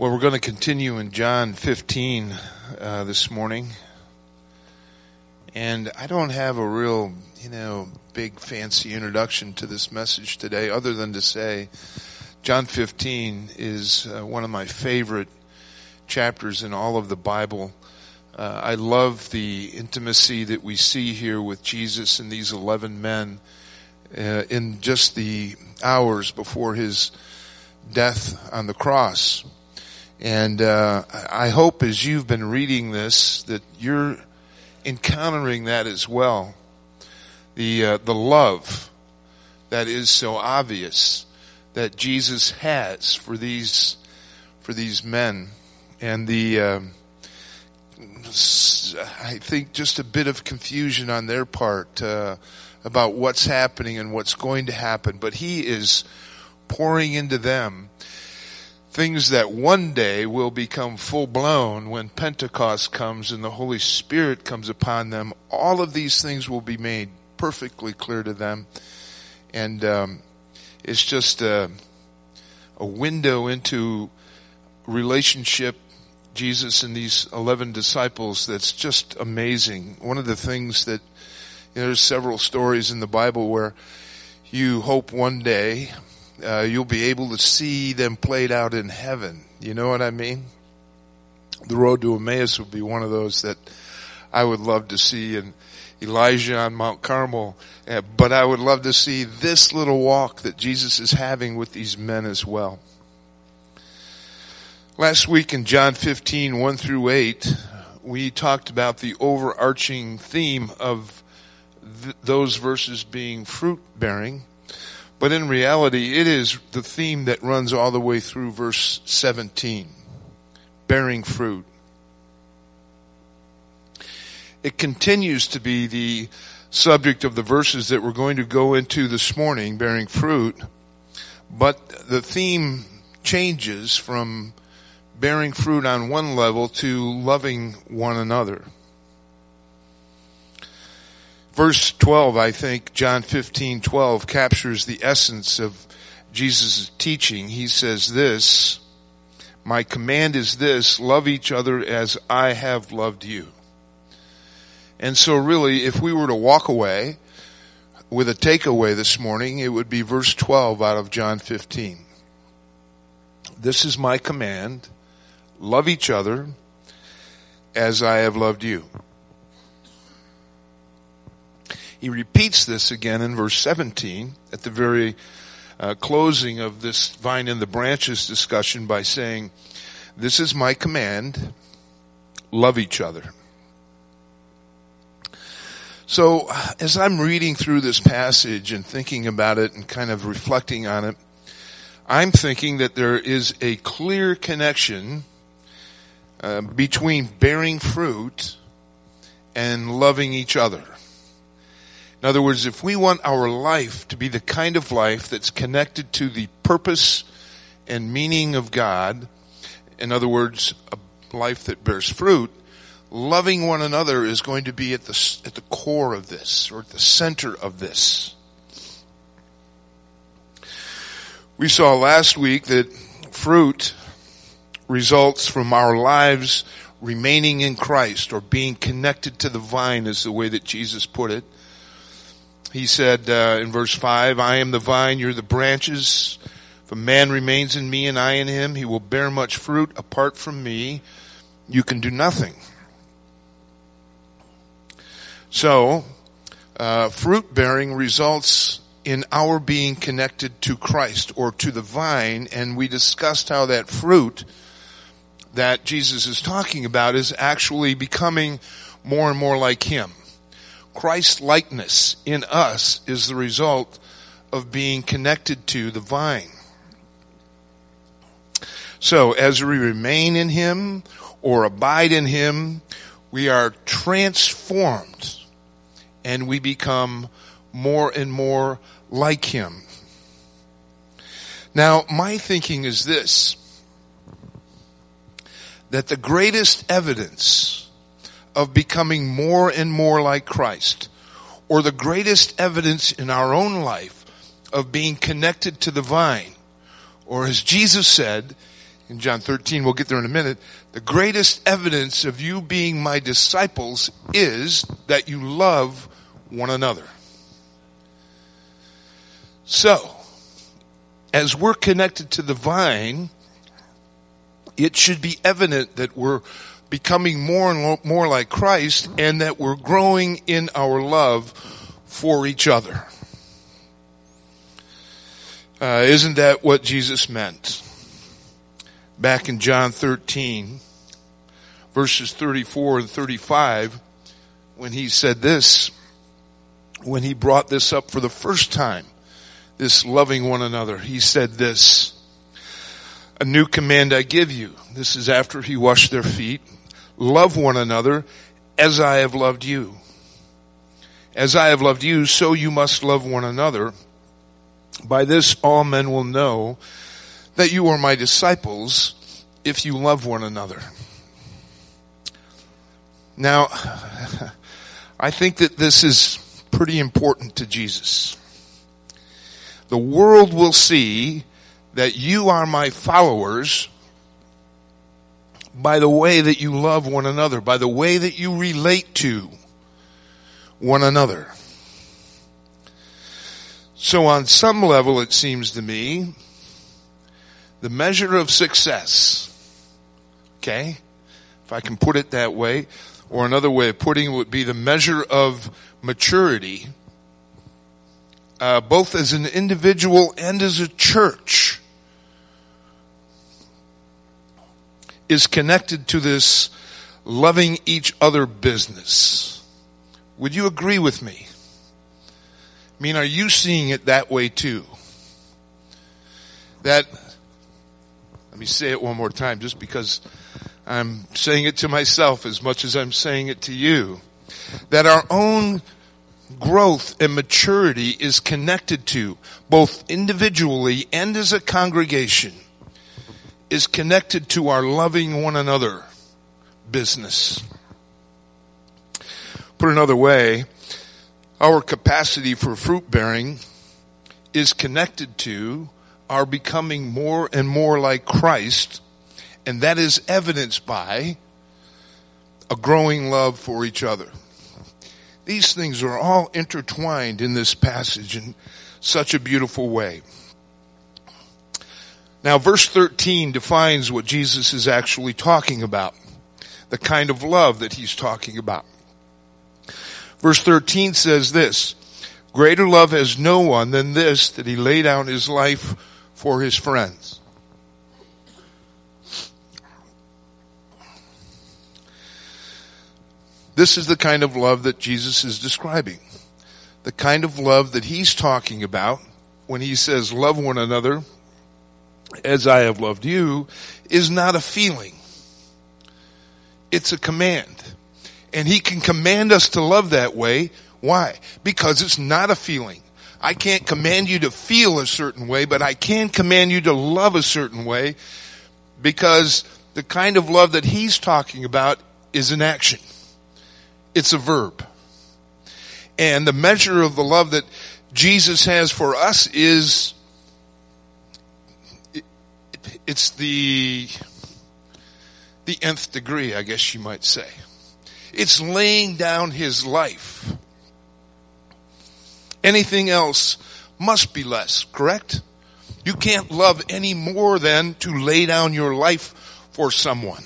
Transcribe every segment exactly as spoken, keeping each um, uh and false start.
Well, we're going to continue in John fifteen uh, this morning. And I don't have a real, you know, big fancy introduction to this message today other than to say John fifteen is uh, one of my favorite chapters in all of the Bible. Uh, I love the intimacy that we see here with Jesus and these eleven men uh, in just the hours before his death on the cross. And uh, I hope as you've been reading this that you're encountering that as well. The uh, the love that is so obvious that Jesus has for these for these men, and the uh, I think just a bit of confusion on their part uh, about what's happening and what's going to happen. But he is pouring into them things that one day will become full-blown when Pentecost comes and the Holy Spirit comes upon them. All of these things will be made perfectly clear to them. And um, it's just a, a window into relationship, Jesus and these eleven disciples, that's just amazing. One of the things that, you know, there's several stories in the Bible where you hope one day Uh, you'll be able to see them played out in heaven. You know what I mean? The road to Emmaus would be one of those that I would love to see, and Elijah on Mount Carmel. Uh, but I would love to see this little walk that Jesus is having with these men as well. Last week in John fifteen, one through eight, we talked about the overarching theme of th- those verses being fruit-bearing. But in reality, it is the theme that runs all the way through verse seventeen, bearing fruit. It continues to be the subject of the verses that we're going to go into this morning, bearing fruit, but the theme changes from bearing fruit on one level to loving one another. Verse twelve, I think, John fifteen twelve, captures the essence of Jesus' teaching. He says this, "My command is this, love each other as I have loved you." And so really, if we were to walk away with a takeaway this morning, it would be verse twelve out of John fifteen. This is my command, love each other as I have loved you. He repeats this again in verse seventeen at the very uh, closing of this vine and the branches discussion by saying, "This is my command, love each other." So as I'm reading through this passage and thinking about it and kind of reflecting on it, I'm thinking that there is a clear connection uh, between bearing fruit and loving each other. In other words, if we want our life to be the kind of life that's connected to the purpose and meaning of God, in other words, a life that bears fruit, loving one another is going to be at the at the core of this, or at the center of this. We saw last week that fruit results from our lives remaining in Christ, or being connected to the vine, is the way that Jesus put it. He said uh, in verse five, "I am the vine, you're the branches. If a man remains in me and I in him, he will bear much fruit. Apart from me, you can do nothing." So, uh, fruit bearing results in our being connected to Christ, or to the vine, and we discussed how that fruit that Jesus is talking about is actually becoming more and more like him. Christ's likeness in us is the result of being connected to the vine. So as we remain in him or abide in him, we are transformed and we become more and more like him. Now, my thinking is this, that the greatest evidence of becoming more and more like Christ, or the greatest evidence in our own life of being connected to the vine, or as Jesus said, in John thirteen, we'll get there in a minute, the greatest evidence of you being my disciples is that you love one another. So, as we're connected to the vine, it should be evident that we're becoming more and more like Christ and that we're growing in our love for each other. Uh, isn't that what Jesus meant? Back in John thirteen, verses thirty-four and thirty-five, when he said this, when he brought this up for the first time, this loving one another, he said this, a new command I give you. This is after he washed their feet. Love one another as I have loved you. As I have loved you, so you must love one another. By this all men will know that you are my disciples if you love one another. Now, I think that this is pretty important to Jesus. The world will see that you are my followers by the way that you love one another, by the way that you relate to one another. So on some level, it seems to me, the measure of success, okay, if I can put it that way, or another way of putting it would be the measure of maturity, uh, both as an individual and as a church, is connected to this loving each other business. Would you agree with me? I mean, are you seeing it that way too? That, let me say it one more time just because I'm saying it to myself as much as I'm saying it to you. That our own growth and maturity is connected to, both individually and as a congregation, is connected to our loving one another business. Put another way, our capacity for fruit bearing is connected to our becoming more and more like Christ, and that is evidenced by a growing love for each other. These things are all intertwined in this passage in such a beautiful way. Now, verse thirteen defines what Jesus is actually talking about, the kind of love that he's talking about. Verse thirteen says this, greater love has no one than this, that he lay down his life for his friends. This is the kind of love that Jesus is describing. The kind of love that he's talking about when he says, love one another as I have loved you, is not a feeling. It's a command. And he can command us to love that way. Why? Because it's not a feeling. I can't command you to feel a certain way, but I can command you to love a certain way, because the kind of love that he's talking about is an action. It's a verb. And the measure of the love that Jesus has for us is, it's the, the nth degree, I guess you might say. It's laying down his life. Anything else must be less, correct? You can't love any more than to lay down your life for someone.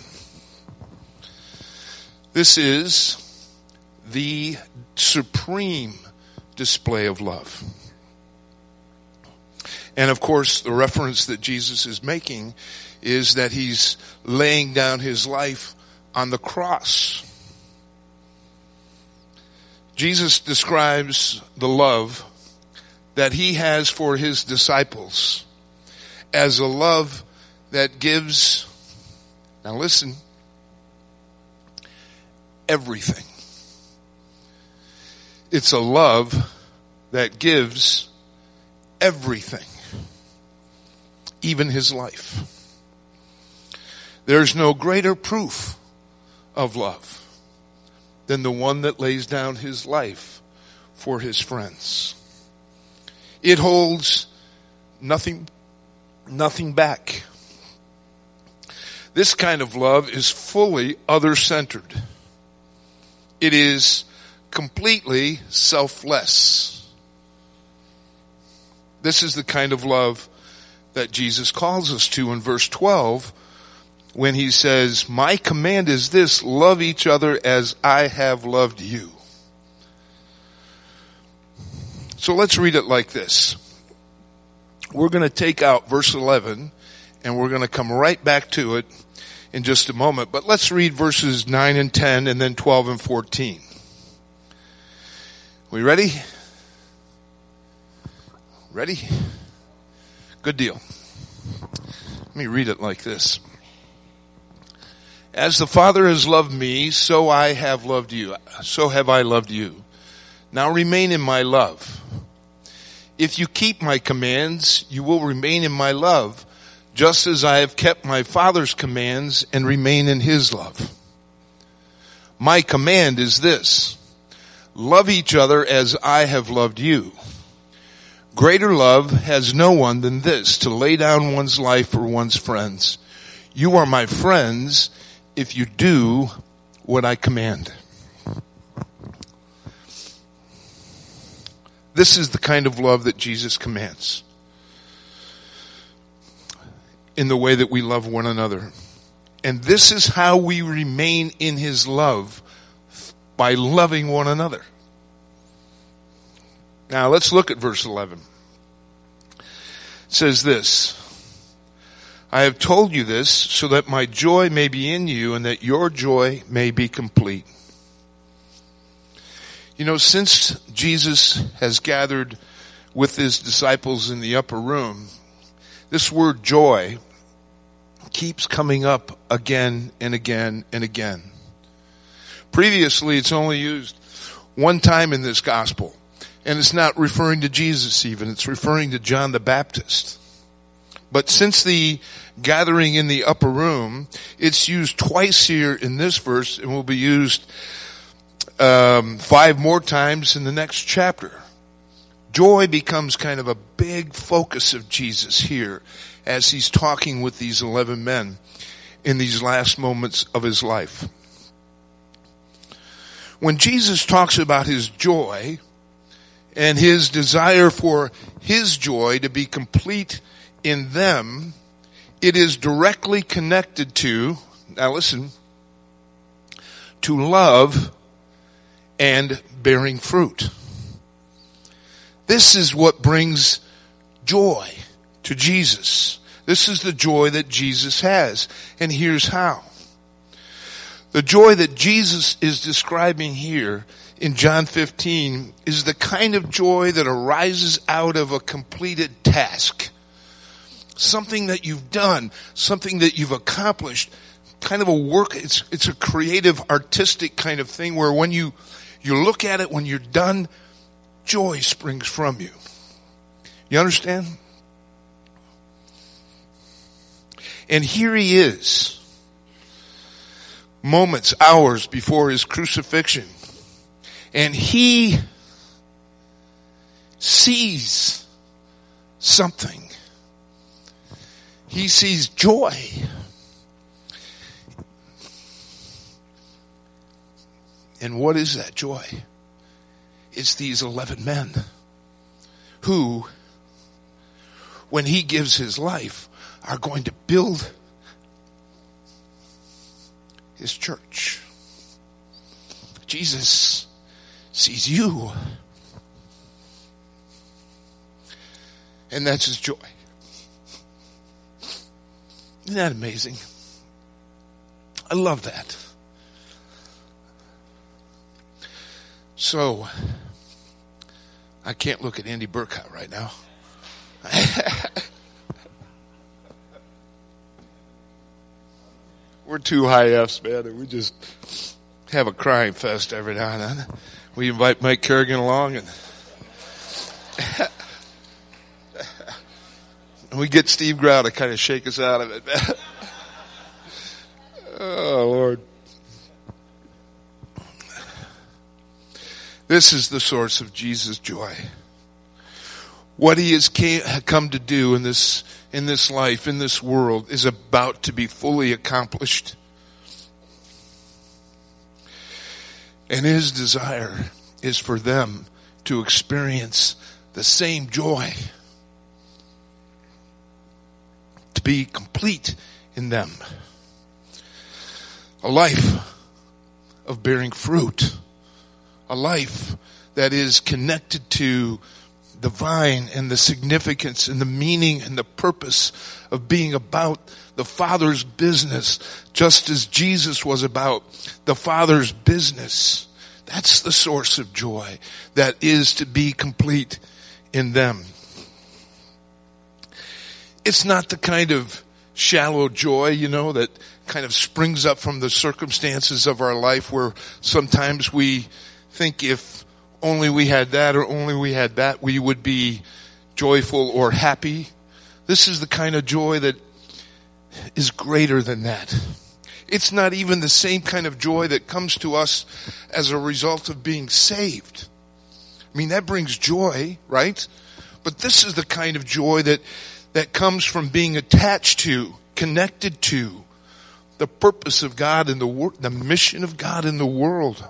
This is the supreme display of love. And of course, the reference that Jesus is making is that he's laying down his life on the cross. Jesus describes the love that he has for his disciples as a love that gives, now listen, everything. It's a love that gives everything, even his life. There's no greater proof of love than the one that lays down his life for his friends. It holds nothing, nothing back. This kind of love is fully other-centered. It is completely selfless. This is the kind of love that Jesus calls us to in verse twelve when he says, my command is this, love each other as I have loved you. So let's read it like this. We're going to take out verse eleven and we're going to come right back to it in just a moment. But let's read verses nine and ten and then twelve and fourteen. We ready? Ready? Good deal. Let me read it like this. As the Father has loved me, so I have loved you. So have I loved you. Now remain in my love. If you keep my commands, you will remain in my love, just as I have kept my Father's commands and remain in his love. My command is this: love each other as I have loved you. Greater love has no one than this, to lay down one's life for one's friends. You are my friends if you do what I command. This is the kind of love that Jesus commands in the way that we love one another. And this is how we remain in his love, by loving one another. Now let's look at verse eleven. It says this: I have told you this so that my joy may be in you and that your joy may be complete. You know, since Jesus has gathered with his disciples in the upper room, this word joy keeps coming up again and again and again. Previously, it's only used one time in this gospel, and it's not referring to Jesus even. It's referring to John the Baptist. But since the gathering in the upper room, it's used twice here in this verse and will be used um, five more times in the next chapter. Joy becomes kind of a big focus of Jesus here as he's talking with these eleven men in these last moments of his life. When Jesus talks about his joy and his desire for his joy to be complete in them, it is directly connected to, now listen, to love and bearing fruit. This is what brings joy to Jesus. This is the joy that Jesus has. And here's how. The joy that Jesus is describing here in John fifteen is the kind of joy that arises out of a completed task. Something that you've done, something that you've accomplished, kind of a work, it's, it's a creative, artistic kind of thing where when you, you look at it, when you're done, joy springs from you. You understand? And here he is, moments, hours before his crucifixion, and he sees something. He sees joy. And what is that joy? It's these eleven men who, when he gives his life, are going to build his church. Jesus sees you. And that's his joy. Isn't that amazing? I love that. So, I can't look at Andy Burkott right now. We're two high F's, man, and we just have a crying fest every now and then. We invite Mike Kerrigan along, and and we get Steve Grau to kind of shake us out of it. Oh, Lord. This is the source of Jesus' joy. What he has came, come to do in this, in this life, in this world, is about to be fully accomplished. And his desire is for them to experience the same joy, to be complete in them. A life of bearing fruit, a life that is connected to the vine and the significance and the meaning and the purpose of being about the Father's business, just as Jesus was about the Father's business. That's the source of joy that is to be complete in them. It's not the kind of shallow joy, you know, that kind of springs up from the circumstances of our life, where sometimes we think if only we had that or only we had that, we would be joyful or happy. This is the kind of joy that is greater than that. It's not even the same kind of joy that comes to us as a result of being saved. I mean, that brings joy, right? But this is the kind of joy that, that comes from being attached to, connected to the purpose of God in the world, the mission of God in the world.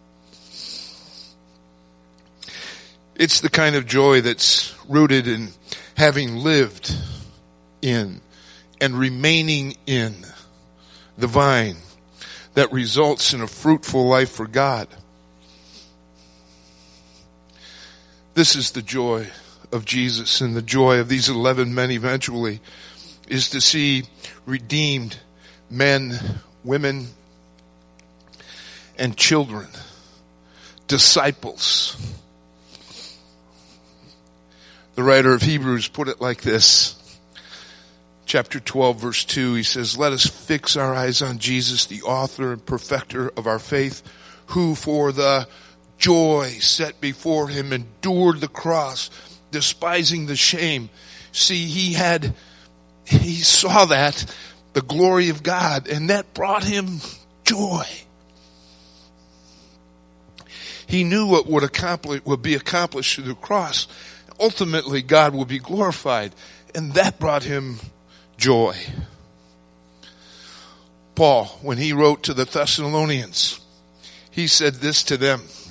It's the kind of joy that's rooted in having lived in and remaining in the vine that results in a fruitful life for God. This is the joy of Jesus, and the joy of these eleven men eventually is to see redeemed men, women, and children, disciples. The writer of Hebrews put it like this. Chapter twelve, verse two, he says, "Let us fix our eyes on Jesus, the author and perfecter of our faith, who for the joy set before him endured the cross, despising the shame." See, he had, he saw that, the glory of God, and that brought him joy. He knew what would accomplish, would be accomplished through the cross. Ultimately, God will be glorified, and that brought him joy. Paul, when he wrote to the Thessalonians, he said this to them.